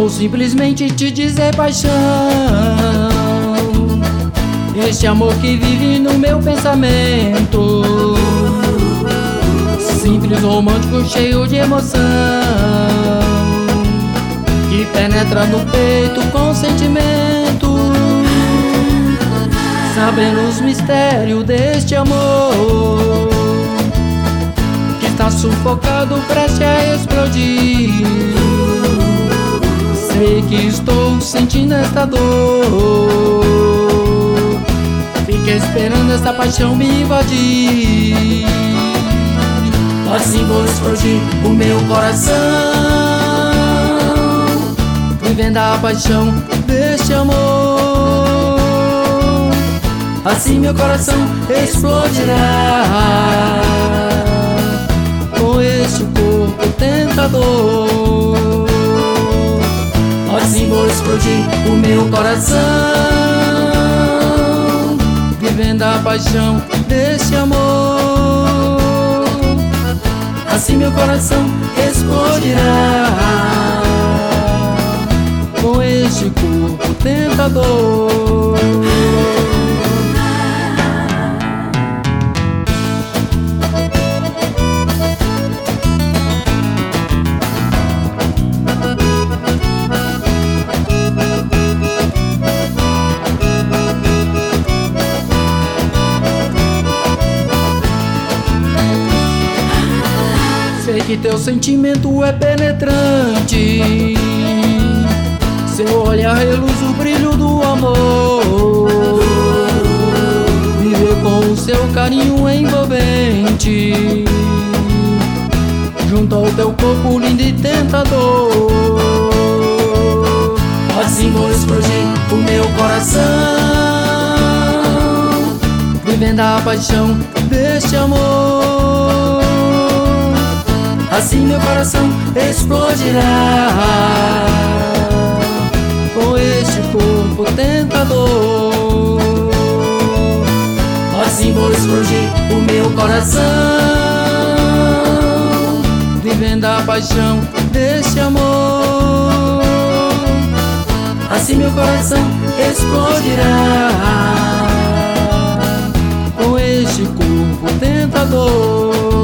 Vou simplesmente te dizer paixão, este amor que vive no meu pensamento, simples, romântico, cheio de emoção, que penetra no peito com sentimento, sabendo os mistérios deste amor, que está sufocado, prestes a explodir. Sei que estou sentindo esta dor, fica esperando essa paixão me invadir. Assim vou explodir o meu coração, vivendo a paixão deste amor. Assim meu coração explodirá com este corpo tentador. Assim vou explodir o meu coração, vivendo a paixão deste amor. Assim meu coração explodirá com este corpo tentador. Sei que teu sentimento é penetrante, seu olhar reluz o brilho do amor, viver com o seu carinho envolvente, junto ao teu corpo lindo e tentador. Assim vou explodir o meu coração, vivendo a paixão deste amor. Assim meu coração explodirá com este corpo tentador. Assim vou explodir o meu coração, vivendo a paixão deste amor. Assim meu coração explodirá com este corpo tentador.